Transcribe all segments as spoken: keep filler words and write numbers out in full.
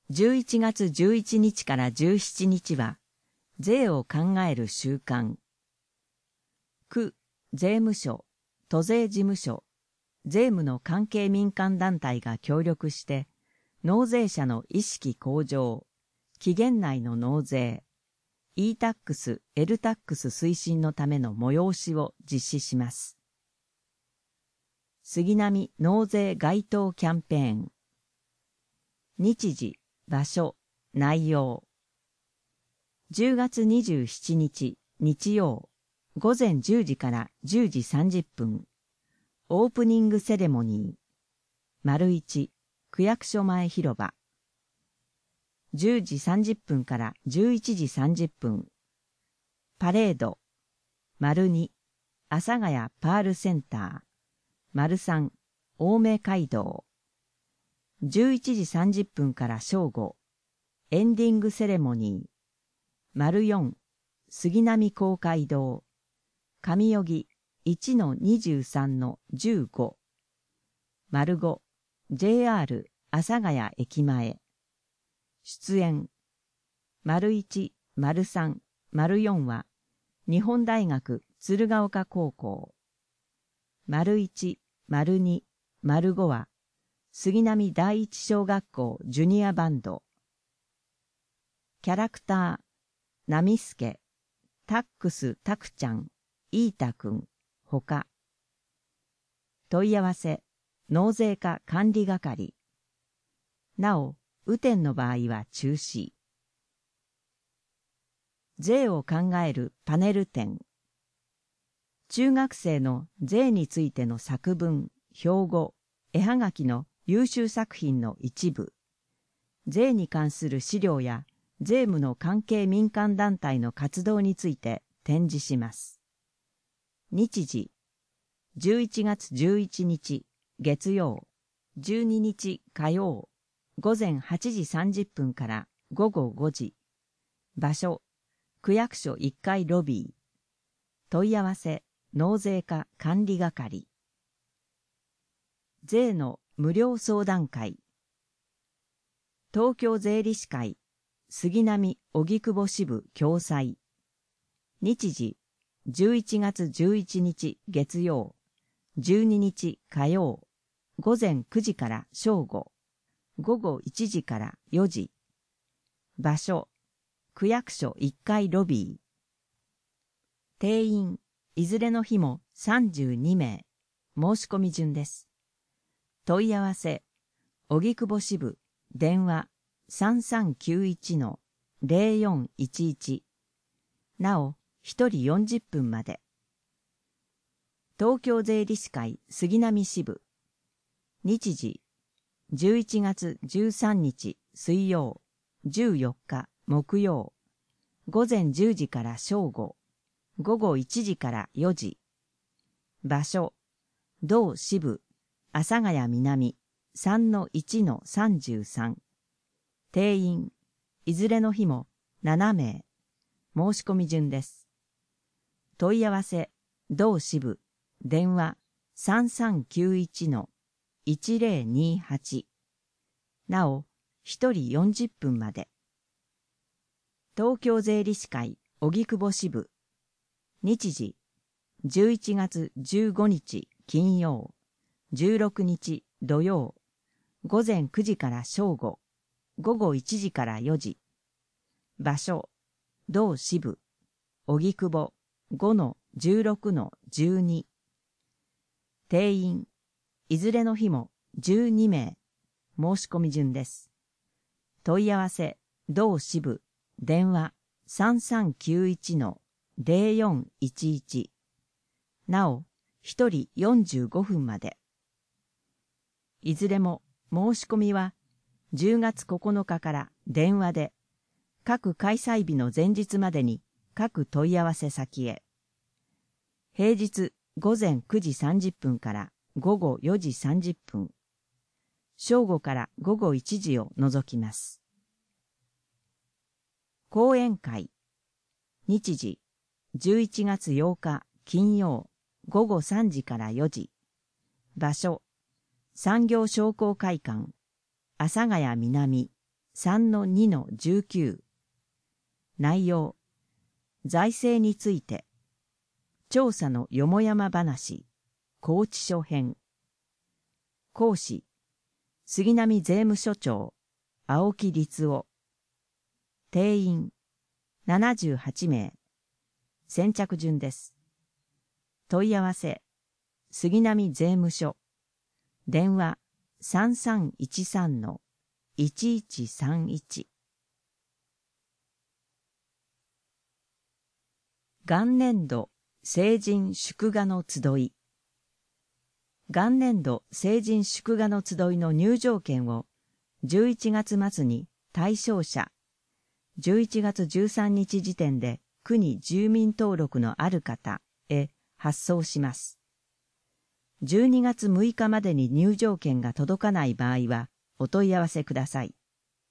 じゅういちがつじゅういちにちからじゅうしちにちは、税を考える週間。区、税務署、都税事務所、税務の関係民間団体が協力して、納税者の意識向上、期限内の納税、イータックス、エルタックス 推進のための催しを実施します。杉並納税街頭キャンペーン。日時、場所、内容。じゅうがつにじゅうしちにち、日曜、ごぜんじゅうじからじゅうじさんじゅっぷん。オープニングセレモニー。丸一、区役所前広場。じゅうじさんじゅっぷんからじゅういちじさんじゅっぷん。パレード。丸に、阿佐ヶ谷パールセンター。丸三、青梅街道。じゅういちじさんじゅっぷんから正午。エンディングセレモニー。丸四、杉並公会堂。上荻 いちのにじゅうさんのじゅうご。丸五、ジェイアール 阿佐ヶ谷駅前。出演。丸一、丸三、丸四は、日本大学鶴岡高校。丸一、丸二、丸五は、杉並第一小学校ジュニアバンド。キャラクター、ナミスケ、タックスタクちゃん、イータくん、ほか。問い合わせ、納税課管理係。なお、雨天の場合は中止。税を考えるパネル展。中学生の税についての作文、標語、絵はがきの優秀作品の一部。税に関する資料や税務の関係民間団体の活動について展示します。日時、じゅういちがつじゅういちにち月曜、じゅうににち火曜、ごぜんはちじさんじゅっぷんからごごごじ。場所、区役所いっかいロビー。問い合わせ、納税課管理係。税の無料相談会。東京税理士会、杉並荻窪支部共催。日時、じゅういちがつじゅういちにち月曜、じゅうににち火曜、ごぜんくじから正午、ごごいちじからよじ。場所、区役所いっかいロビー。定員、いずれの日もさんじゅうにめい。申し込み順です。問い合わせ、荻窪支部、電話 さんさんきゅういちのぜろよんいちいち。なお、ひとりよんじゅっぷんまで。東京税理士会杉並支部。日時、じゅういちがつじゅうさんにち水曜、じゅうよっか木曜、ごぜんじゅうじから正午、ごごいちじからよじ。場所、同支部、阿佐ヶ谷南 さんのいちのさんじゅうさん。定員、いずれの日もななめい。申し込み順です。問い合わせ、同支部、電話 さんさんきゅういちのいちぜろにはち。なお、ひとりよんじゅっぷんまで。東京税理士会荻窪支部。日時、じゅういちがつじゅうごにち金曜、じゅうろくにち土曜、ごぜんくじから正午、ごごいちじからよじ。場所、同支部、荻窪 ごのじゅうろくのじゅうに。定員、いずれの日もじゅうにめい。申し込み順です。問い合わせ、同支部、電話 さんさんきゅういちのぜろよんいちいち。なお、ひとりよんじゅうごふんまで。いずれも申し込みはじゅうがつここのかから電話で、各開催日の前日までに各問い合わせ先へ。平日ごぜんくじさんじゅっぷんからごごよじさんじゅっぷん。正午からごごいちじを除きます。講演会。日時、じゅういちがつようか金曜、ごごさんじからよじ。場所、産業商工会館、阿佐ヶ谷南さんのにのじゅうきゅう。内容、財政について、調査のよもやま話、拘置所編。講師、杉並税務署長、青木律夫。定員、ななじゅうはちめい。先着順です。問い合わせ、杉並税務署。電話、さんさんいちさんのいちいちさんいち。元年度成人祝賀の集い。元年度成人祝賀の集いの入場券をじゅういちがつ末に対象者、じゅういちがつじゅうさんにち時点で区に住民登録のある方へ発送します。じゅうにがつむいかまでに入場券が届かない場合はお問い合わせください。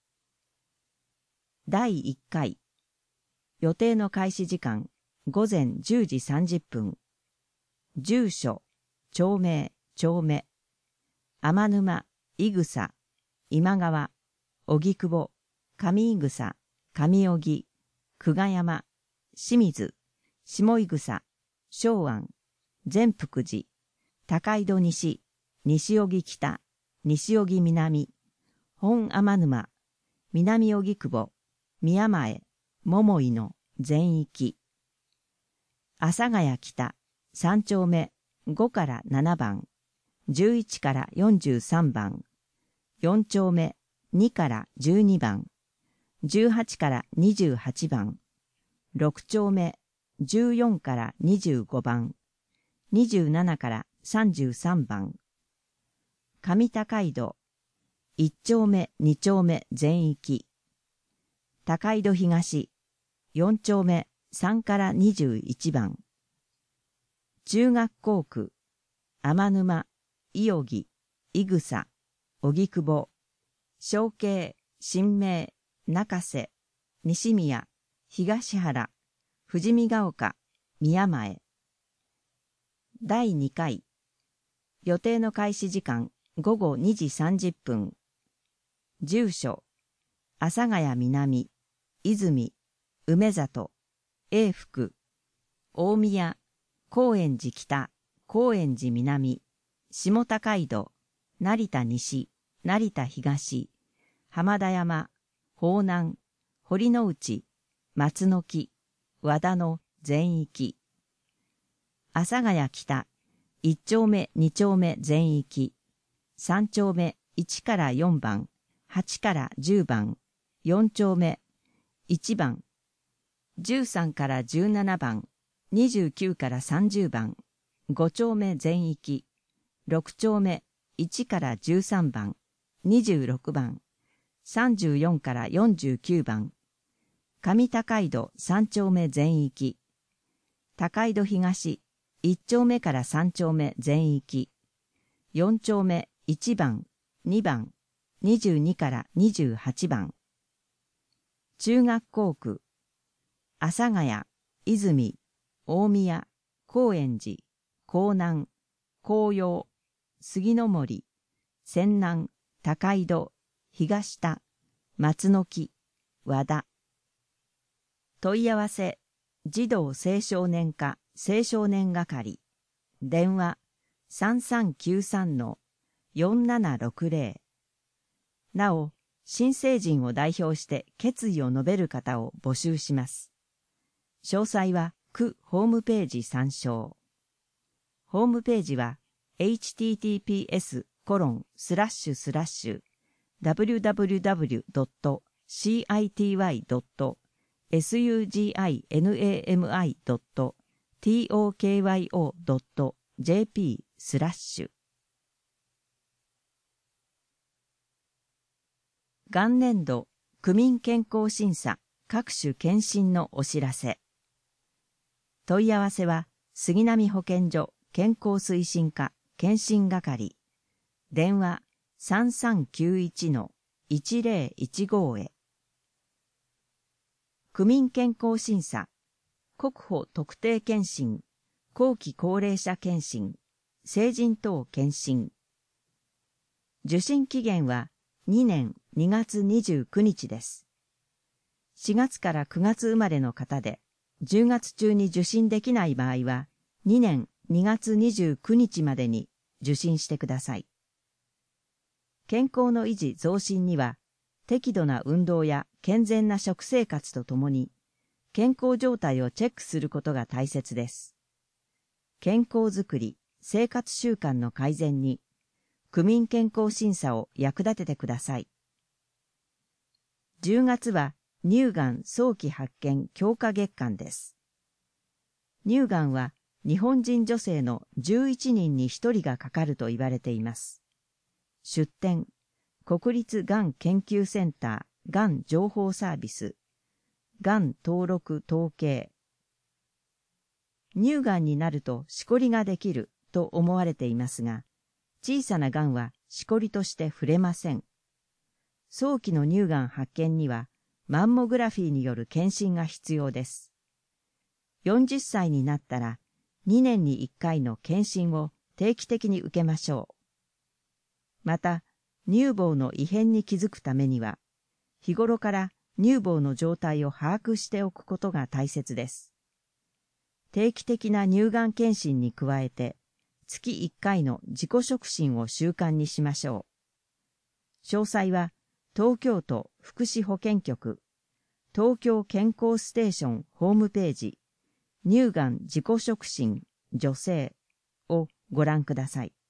だいいっかい、予定の開始時間ごぜんじゅうじさんじゅっぷん。住所、町名、町目、天沼、伊草、今川、荻窪、上伊草、上荻、久我山、清水、下伊草、松庵、善福寺、高井戸西、西荻北、西荻南、本天沼、南荻窪、宮前、桃井の全域。阿佐ヶ谷北、さんちょうめごからななばん、じゅういちからよんじゅうさんばん、よんちょうめにからじゅうにばん、じゅうはちからにじゅうはちばん、ろくちょうめじゅうよんからにじゅうごばん、にじゅうななからさんじゅうさんばん、上高井戸、いっちょうめにちょうめ全域、高井戸東、よんちょうめさんからにじゅういちばん、中学校区、天沼、伊荻、伊草、荻窪、小慶、新名、中瀬、西宮、東原、富士見ヶ丘、宮前。だいにかい、予定の開始時間ごごにじさんじゅっぷん。住所、阿佐ヶ谷南、泉、梅里、永福、大宮、高円寺北、高円寺南、下高井戸、成田西、成田東、浜田山、方南、堀之内、松の木、和田の全域。阿佐ヶ谷北、いっちょうめにちょうめ全域。さんちょうめいちからよんばん、はちからじゅうばん、よんちょうめいちばん、じゅうさんからじゅうななばん、にじゅうきゅうからさんじゅうばん、ごちょうめ全域、ろくちょうめいちからじゅうさんばん、にじゅうろくばん、さんじゅうよんからよんじゅうきゅうばん、上高井戸さんちょうめ全域、高井戸東いっちょうめからさんちょうめ全域、よんちょうめいちばん、にばん、にじゅうにからにじゅうはちばん、中学校区、阿佐ヶ谷、泉、大宮、高円寺、江南、紅葉、杉の森、泉南、高井戸、東田、松の木、和田。問い合わせ、児童青少年課青少年係。電話、さんさんきゅうさんのよんななろくぜろ。なお、新成人を代表して決意を述べる方を募集します。詳細は区ホームページ参照。ホームページは エイチティーティーピーエスコロンスラッシュスラッシュダブリュダブリュダブリュドットシーアイティーワイドットエスユージーアイエヌエーエムアイドットトクドットジェーピースラッシュ。元年度区民健康審査各種検診のお知らせ。問い合わせは杉並保健所健康推進課検診係。電話さんさんきゅういちのいちぜろいちごへ。区民健康審査、国保特定健診、後期高齢者健診、成人等健診。受診期限はにねんにがつにじゅうくにちです。しがつからくがつ生まれの方で、じゅうがつ中に受診できない場合は、にねんにがつにじゅうくにちまでに受診してください。健康の維持増進には、適度な運動や健全な食生活とともに、健康状態をチェックすることが大切です。健康づくり、生活習慣の改善に、区民健康審査を役立ててください。じゅうがつは乳がん早期発見強化月間です。乳がんは日本人女性のじゅういちにんにひとりがかかると言われています。出典、国立がん研究センターがん情報サービス、がん登録統計。乳がんになるとしこりができると思われていますが、小さながんはしこりとして触れません。早期の乳がん発見には、マンモグラフィーによる検診が必要です。よんじゅっさいになったら、にねんにいっかいの検診を定期的に受けましょう。また、乳房の異変に気づくためには、日頃から乳房の状態を把握しておくことが大切です。定期的な乳がん検診に加えて、月いっかいの自己触診を習慣にしましょう。詳細は、東京都福祉保健局、東京健康ステーションホームページ、乳がん自己触診女性をご覧ください。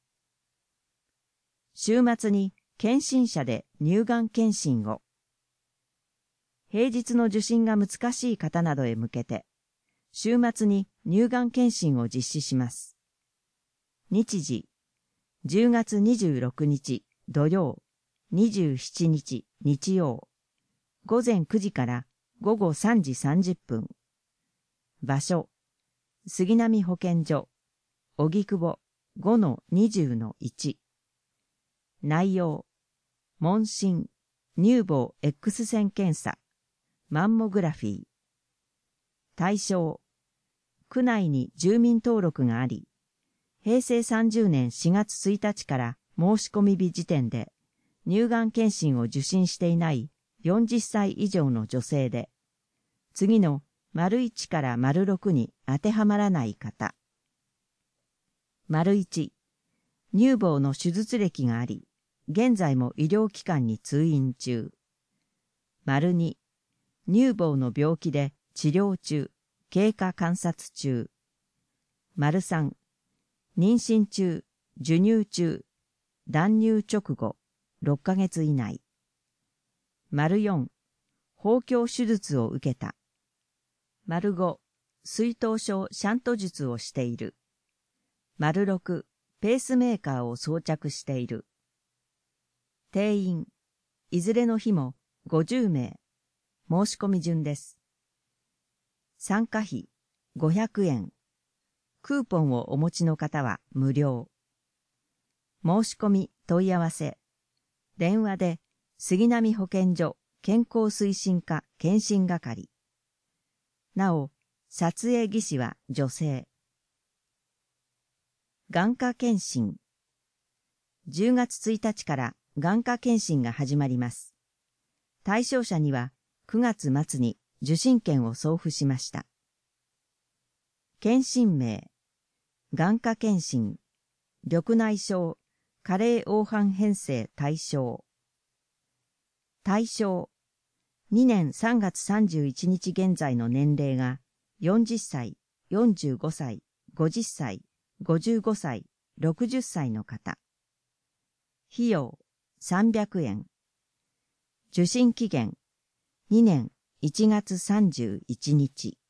週末に検診車で乳がん検診を。平日の受診が難しい方などへ向けて、週末に乳がん検診を実施します。日時、じゅうがつにじゅうろくにち土曜、にじゅうしちにち日曜、ごぜんくじからごごさんじさんじゅっぷん。場所、杉並保健所、荻窪 ごのにじゅうのいち。内容、問診、乳房 X 線検査、マンモグラフィー。対象、区内に住民登録があり、へいせいさんじゅうねんしがつついたちから申し込み日時点で乳がん検診を受診していないよんじゅっさい以上の女性で、次の丸いちから丸ろくに当てはまらない方。丸いち、乳房の手術歴があり、現在も医療機関に通院中。丸に、乳房の病気で治療中、経過観察中。丸さん、妊娠中、授乳中、断乳直後、ろっかげつ以内。丸よん、包協手術を受けた。丸ご、水頭症シャント術をしている。丸ろく、ペースメーカーを装着している。定員、いずれの日もごじゅうめい。申し込み順です。参加費ごひゃくえん。クーポンをお持ちの方は無料。申し込み問い合わせ。電話で杉並保健所健康推進課検診係。なお、撮影技師は女性。眼科検診。じゅうがつついたちから眼科検診が始まります。対象者にはくがつまつに受診券を送付しました。検診名、眼科検診、緑内障、加齢黄斑変性対象。対象、にねんさんがつさんじゅういちにち現在の年齢がよんじゅっさい、よんじゅうごさい、ごじゅっさい、ごじゅうごさい、ろくじゅっさいの方。費用さんびゃくえん。受診期限にねんいちがつさんじゅういちにち。